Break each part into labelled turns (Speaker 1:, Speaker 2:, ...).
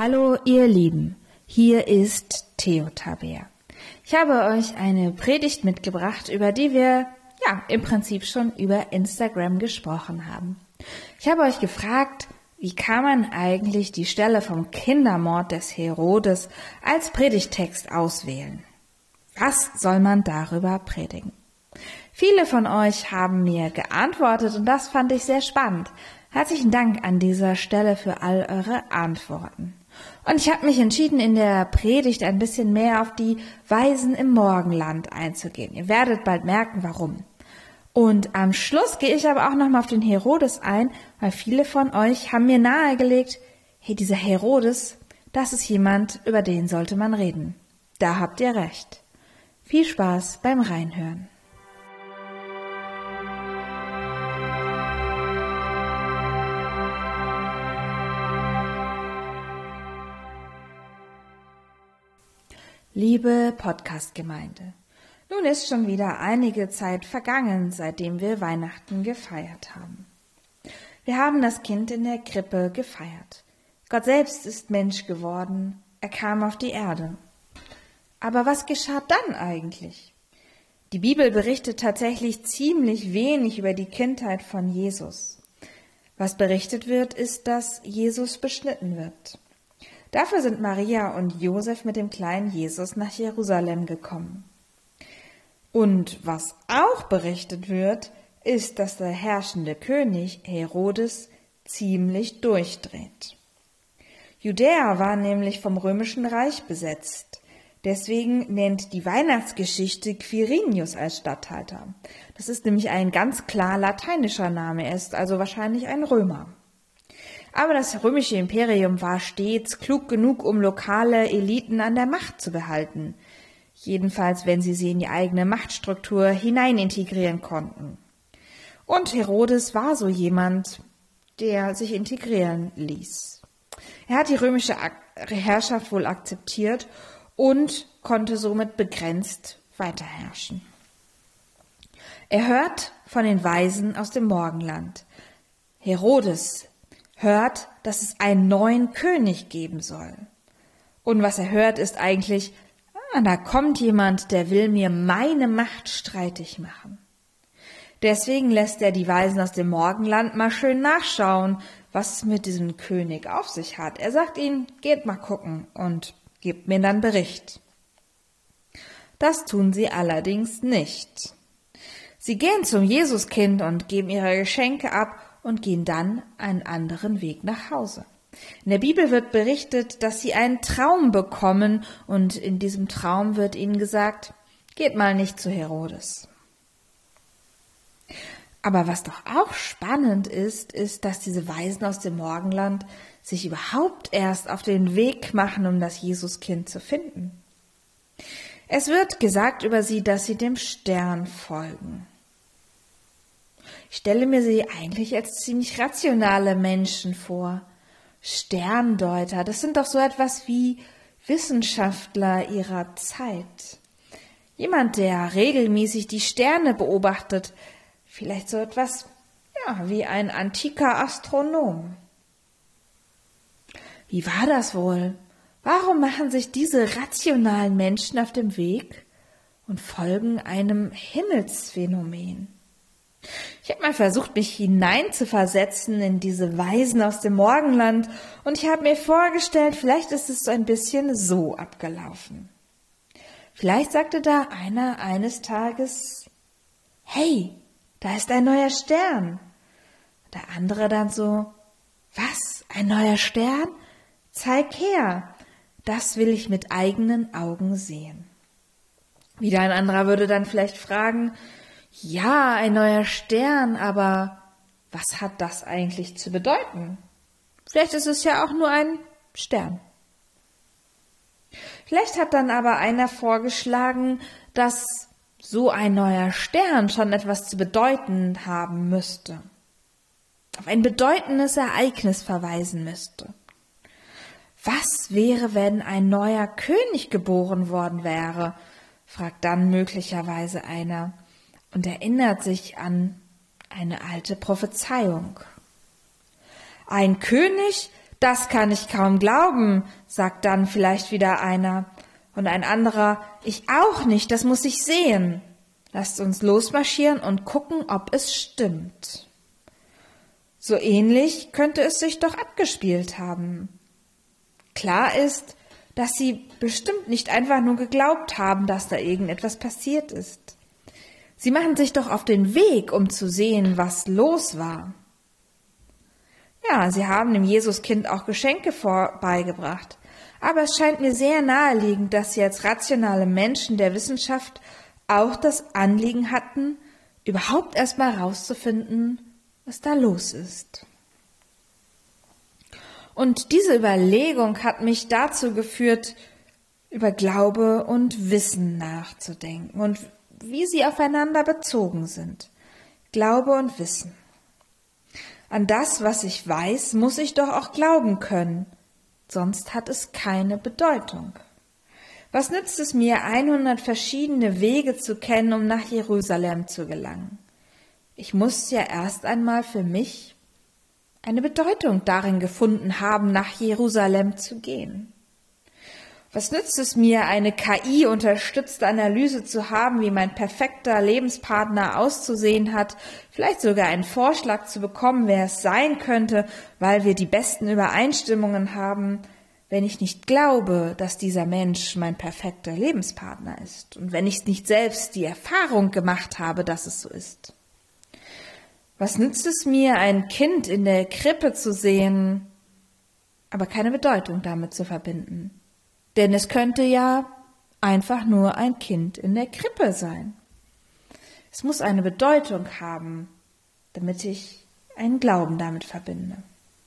Speaker 1: Hallo ihr Lieben, hier ist Theo Tabea. Ich habe euch eine Predigt mitgebracht, über die wir im Prinzip schon über Instagram gesprochen haben. Ich habe euch gefragt, wie kann man eigentlich die Stelle vom Kindermord des Herodes als Predigttext auswählen? Was soll man darüber predigen? Viele von euch haben mir geantwortet und das fand ich sehr spannend. Herzlichen Dank an dieser Stelle für all eure Antworten. Und ich habe mich entschieden, in der Predigt ein bisschen mehr auf die Weisen im Morgenland einzugehen. Ihr werdet bald merken, warum. Und am Schluss gehe ich aber auch nochmal auf den Herodes ein, weil viele von euch haben mir nahegelegt, hey, dieser Herodes, das ist jemand, über den sollte man reden. Da habt ihr recht. Viel Spaß beim Reinhören. Liebe Podcast-Gemeinde, nun ist schon wieder einige Zeit vergangen, seitdem wir Weihnachten gefeiert haben. Wir haben das Kind in der Krippe gefeiert. Gott selbst ist Mensch geworden, er kam auf die Erde. Aber was geschah dann eigentlich? Die Bibel berichtet tatsächlich ziemlich wenig über die Kindheit von Jesus. Was berichtet wird, ist, dass Jesus beschnitten wird. Dafür sind Maria und Josef mit dem kleinen Jesus nach Jerusalem gekommen. Und was auch berichtet wird, ist, dass der herrschende König Herodes ziemlich durchdreht. Judäa war nämlich vom Römischen Reich besetzt. Deswegen nennt die Weihnachtsgeschichte Quirinius als Statthalter. Das ist nämlich ein ganz klar lateinischer Name, er ist also wahrscheinlich ein Römer. Aber das römische Imperium war stets klug genug, um lokale Eliten an der Macht zu behalten. Jedenfalls, wenn sie in die eigene Machtstruktur hinein integrieren konnten. Und Herodes war so jemand, der sich integrieren ließ. Er hat die römische Herrschaft wohl akzeptiert und konnte somit begrenzt weiterherrschen. Er hört von den Weisen aus dem Morgenland. Herodes hört, dass es einen neuen König geben soll. Und was er hört, ist eigentlich, da kommt jemand, der will mir meine Macht streitig machen. Deswegen lässt er die Weisen aus dem Morgenland mal schön nachschauen, was es mit diesem König auf sich hat. Er sagt ihnen, geht mal gucken und gebt mir dann Bericht. Das tun sie allerdings nicht. Sie gehen zum Jesuskind und geben ihre Geschenke ab und gehen dann einen anderen Weg nach Hause. In der Bibel wird berichtet, dass sie einen Traum bekommen und in diesem Traum wird ihnen gesagt, geht mal nicht zu Herodes. Aber was doch auch spannend ist, dass diese Weisen aus dem Morgenland sich überhaupt erst auf den Weg machen, um das Jesuskind zu finden. Es wird gesagt über sie, dass sie dem Stern folgen. Ich stelle mir sie eigentlich als ziemlich rationale Menschen vor. Sterndeuter, das sind doch so etwas wie Wissenschaftler ihrer Zeit. Jemand, der regelmäßig die Sterne beobachtet, vielleicht so etwas, wie ein antiker Astronom. Wie war das wohl? Warum machen sich diese rationalen Menschen auf den Weg und folgen einem Himmelsphänomen? Ich habe mal versucht, mich hineinzuversetzen in diese Weisen aus dem Morgenland und ich habe mir vorgestellt, vielleicht ist es so ein bisschen so abgelaufen. Vielleicht sagte da einer eines Tages, hey, da ist ein neuer Stern. Der andere dann so, was, ein neuer Stern? Zeig her, das will ich mit eigenen Augen sehen. Wieder ein anderer würde dann vielleicht fragen, ja, ein neuer Stern, aber was hat das eigentlich zu bedeuten? Vielleicht ist es ja auch nur ein Stern. Vielleicht hat dann aber einer vorgeschlagen, dass so ein neuer Stern schon etwas zu bedeuten haben müsste. Auf ein bedeutendes Ereignis verweisen müsste. Was wäre, wenn ein neuer König geboren worden wäre? Fragt dann möglicherweise einer und erinnert sich an eine alte Prophezeiung. Ein König, Das kann ich kaum glauben, sagt dann vielleicht wieder einer. Und ein anderer, ich auch nicht, das muss ich sehen. Lasst uns losmarschieren und gucken, ob es stimmt. So ähnlich könnte es sich doch abgespielt haben. Klar ist, dass sie bestimmt nicht einfach nur geglaubt haben, dass da irgendetwas passiert ist. Sie machen sich doch auf den Weg, um zu sehen, was los war. Ja, sie haben dem Jesuskind auch Geschenke vorbeigebracht. Aber es scheint mir sehr naheliegend, dass sie als rationale Menschen der Wissenschaft auch das Anliegen hatten, überhaupt erstmal herauszufinden, was da los ist. Und diese Überlegung hat mich dazu geführt, über Glaube und Wissen nachzudenken und wie sie aufeinander bezogen sind. Glaube und Wissen. An das, was ich weiß, muss ich doch auch glauben können, sonst hat es keine Bedeutung. Was nützt es mir, 100 verschiedene Wege zu kennen, um nach Jerusalem zu gelangen? Ich muss ja erst einmal für mich eine Bedeutung darin gefunden haben, nach Jerusalem zu gehen. Was nützt es mir, eine KI-unterstützte Analyse zu haben, wie mein perfekter Lebenspartner auszusehen hat, vielleicht sogar einen Vorschlag zu bekommen, wer es sein könnte, weil wir die besten Übereinstimmungen haben, wenn ich nicht glaube, dass dieser Mensch mein perfekter Lebenspartner ist und wenn ich nicht selbst die Erfahrung gemacht habe, dass es so ist. Was nützt es mir, ein Kind in der Krippe zu sehen, aber keine Bedeutung damit zu verbinden? Denn es könnte ja einfach nur ein Kind in der Krippe sein. Es muss eine Bedeutung haben, damit ich einen Glauben damit verbinde.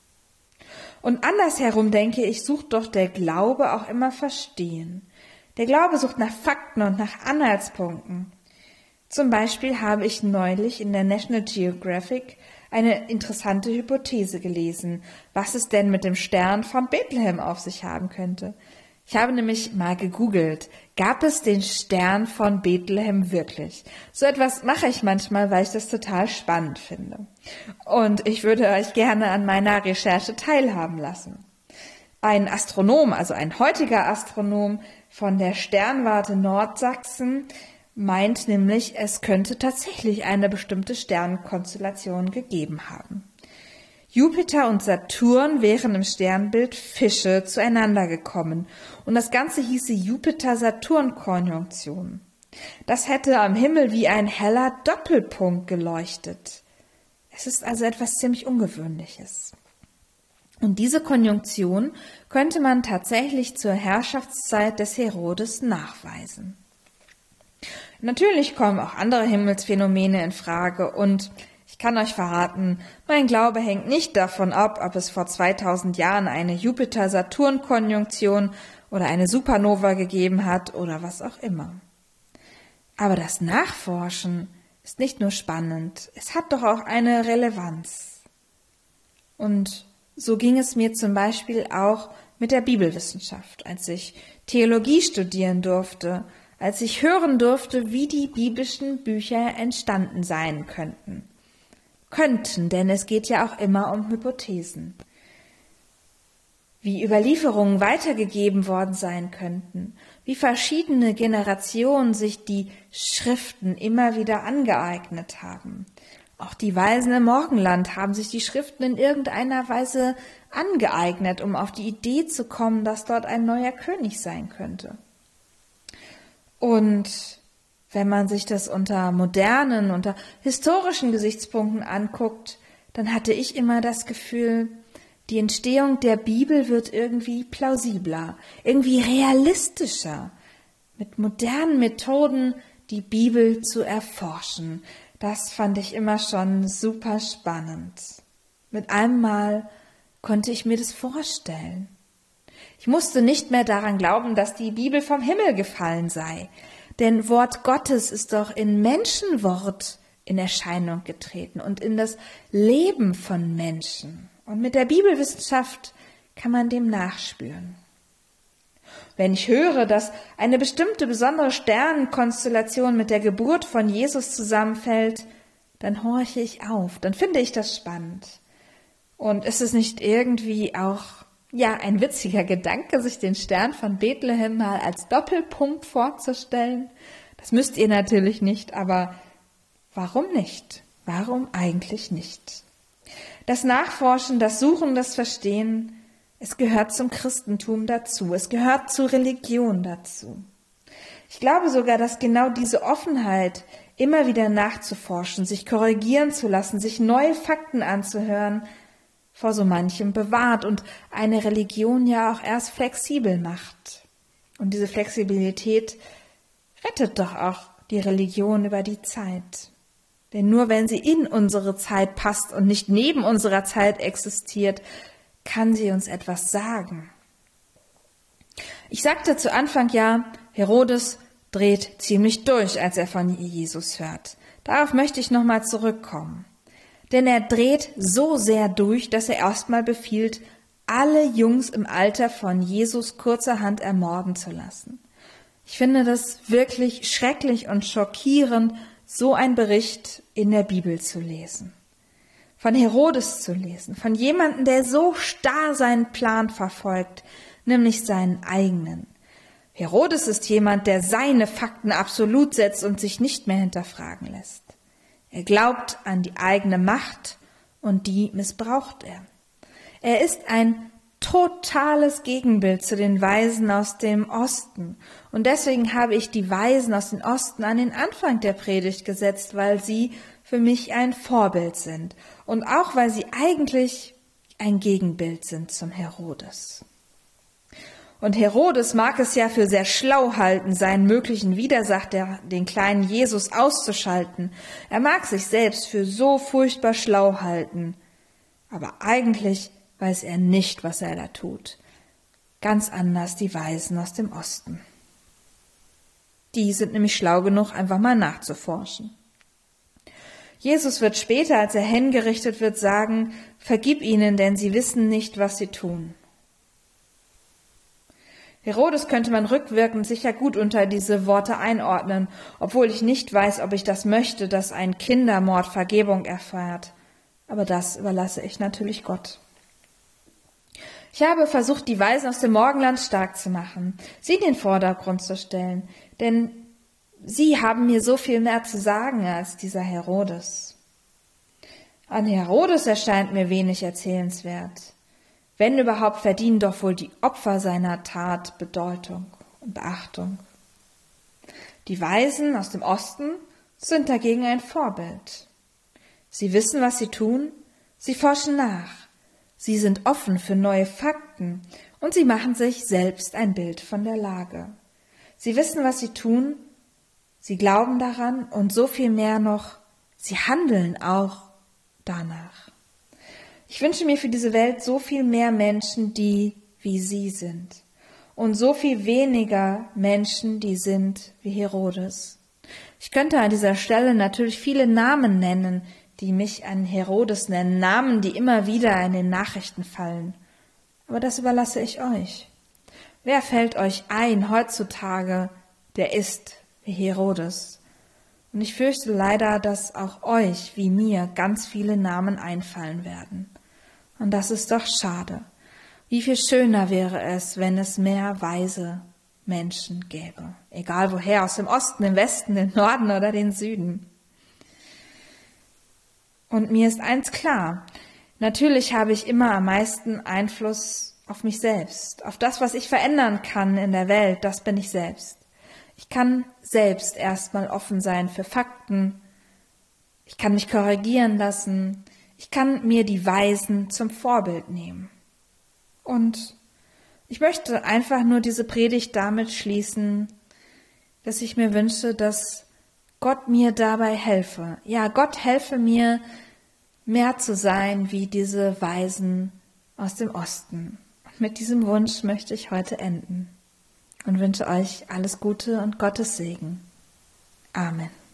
Speaker 1: Und andersherum denke ich, sucht doch der Glaube auch immer Verstehen. Der Glaube sucht nach Fakten und nach Anhaltspunkten. Zum Beispiel habe ich neulich in der National Geographic eine interessante Hypothese gelesen, was es denn mit dem Stern von Bethlehem auf sich haben könnte. Ich habe nämlich mal gegoogelt, gab es den Stern von Bethlehem wirklich? So etwas mache ich manchmal, weil ich das total spannend finde. Und ich würde euch gerne an meiner Recherche teilhaben lassen. Ein Astronom, also ein heutiger Astronom von der Sternwarte Nordsachsen, meint nämlich, es könnte tatsächlich eine bestimmte Sternkonstellation gegeben haben. Jupiter und Saturn wären im Sternbild Fische zueinander gekommen und das Ganze hieße Jupiter-Saturn-Konjunktion. Das hätte am Himmel wie ein heller Doppelpunkt geleuchtet. Es ist also etwas ziemlich Ungewöhnliches. Und diese Konjunktion könnte man tatsächlich zur Herrschaftszeit des Herodes nachweisen. Natürlich kommen auch andere Himmelsphänomene in Frage und ich kann euch verraten, mein Glaube hängt nicht davon ab, ob es vor 2000 Jahren eine Jupiter-Saturn-Konjunktion oder eine Supernova gegeben hat oder was auch immer. Aber das Nachforschen ist nicht nur spannend, es hat doch auch eine Relevanz. Und so ging es mir zum Beispiel auch mit der Bibelwissenschaft, als ich Theologie studieren durfte, als ich hören durfte, wie die biblischen Bücher entstanden sein könnten. Denn es geht ja auch immer um Hypothesen. Wie Überlieferungen weitergegeben worden sein könnten, wie verschiedene Generationen sich die Schriften immer wieder angeeignet haben. Auch die Weisen im Morgenland haben sich die Schriften in irgendeiner Weise angeeignet, um auf die Idee zu kommen, dass dort ein neuer König sein könnte. Und wenn man sich das unter modernen, unter historischen Gesichtspunkten anguckt, dann hatte ich immer das Gefühl, die Entstehung der Bibel wird irgendwie plausibler, irgendwie realistischer, mit modernen Methoden die Bibel zu erforschen. Das fand ich immer schon super spannend. Mit einem Mal konnte ich mir das vorstellen. Ich musste nicht mehr daran glauben, dass die Bibel vom Himmel gefallen sei. Denn Wort Gottes ist doch in Menschenwort in Erscheinung getreten und in das Leben von Menschen. Und mit der Bibelwissenschaft kann man dem nachspüren. Wenn ich höre, dass eine bestimmte besondere Sternenkonstellation mit der Geburt von Jesus zusammenfällt, dann horche ich auf, dann finde ich das spannend. Und ist es nicht irgendwie auch Ja, ein witziger Gedanke, sich den Stern von Bethlehem mal als Doppelpunkt vorzustellen. Das müsst ihr natürlich nicht, aber warum nicht? Warum eigentlich nicht? Das Nachforschen, das Suchen, das Verstehen, es gehört zum Christentum dazu. Es gehört zur Religion dazu. Ich glaube sogar, dass genau diese Offenheit, immer wieder nachzuforschen, sich korrigieren zu lassen, sich neue Fakten anzuhören, vor so manchem bewahrt und eine Religion ja auch erst flexibel macht. Und diese Flexibilität rettet doch auch die Religion über die Zeit. Denn nur wenn sie in unsere Zeit passt und nicht neben unserer Zeit existiert, kann sie uns etwas sagen. Ich sagte zu Anfang ja, Herodes dreht ziemlich durch, als er von Jesus hört. Darauf möchte ich nochmal zurückkommen. Denn er dreht so sehr durch, dass er erstmal befiehlt, alle Jungs im Alter von Jesus kurzerhand ermorden zu lassen. Ich finde das wirklich schrecklich und schockierend, so ein Bericht in der Bibel zu lesen. Von Herodes zu lesen, von jemandem, der so starr seinen Plan verfolgt, nämlich seinen eigenen. Herodes ist jemand, der seine Fakten absolut setzt und sich nicht mehr hinterfragen lässt. Er glaubt an die eigene Macht und die missbraucht er. Er ist ein totales Gegenbild zu den Weisen aus dem Osten. Und deswegen habe ich die Weisen aus dem Osten an den Anfang der Predigt gesetzt, weil sie für mich ein Vorbild sind. Und auch, weil sie eigentlich ein Gegenbild sind zum Herodes. Und Herodes mag es ja für sehr schlau halten, seinen möglichen Widersacher, den kleinen Jesus, auszuschalten. Er mag sich selbst für so furchtbar schlau halten. Aber eigentlich weiß er nicht, was er da tut. Ganz anders die Weisen aus dem Osten. Die sind nämlich schlau genug, einfach mal nachzuforschen. Jesus wird später, als er hingerichtet wird, sagen, vergib ihnen, denn sie wissen nicht, was sie tun. Herodes könnte man rückwirkend sicher gut unter diese Worte einordnen, obwohl ich nicht weiß, ob ich das möchte, dass ein Kindermord Vergebung erfährt. Aber das überlasse ich natürlich Gott. Ich habe versucht, die Weisen aus dem Morgenland stark zu machen, sie in den Vordergrund zu stellen, denn sie haben mir so viel mehr zu sagen als dieser Herodes. An Herodes erscheint mir wenig erzählenswert. Wenn überhaupt, verdienen doch wohl die Opfer seiner Tat Bedeutung und Beachtung. Die Weisen aus dem Osten sind dagegen ein Vorbild. Sie wissen, was sie tun, sie forschen nach, sie sind offen für neue Fakten und sie machen sich selbst ein Bild von der Lage. Sie wissen, was sie tun, sie glauben daran und so viel mehr noch, sie handeln auch danach. Ich wünsche mir für diese Welt so viel mehr Menschen, die wie sie sind. Und so viel weniger Menschen, die sind wie Herodes. Ich könnte an dieser Stelle natürlich viele Namen nennen, die mich an Herodes nennen. Namen, die immer wieder in den Nachrichten fallen. Aber das überlasse ich euch. Wer fällt euch ein heutzutage, der ist wie Herodes? Und ich fürchte leider, dass auch euch, wie mir, ganz viele Namen einfallen werden. Und das ist doch schade. Wie viel schöner wäre es, wenn es mehr weise Menschen gäbe. Egal woher, aus dem Osten, dem Westen, dem Norden oder dem Süden. Und mir ist eins klar. Natürlich habe ich immer am meisten Einfluss auf mich selbst. Auf das, was ich verändern kann in der Welt, das bin ich selbst. Ich kann selbst erstmal offen sein für Fakten. Ich kann mich korrigieren lassen. Ich kann mir die Weisen zum Vorbild nehmen. Und ich möchte einfach nur diese Predigt damit schließen, dass ich mir wünsche, dass Gott mir dabei helfe. Ja, Gott helfe mir, mehr zu sein wie diese Weisen aus dem Osten. Und mit diesem Wunsch möchte ich heute enden und wünsche euch alles Gute und Gottes Segen. Amen.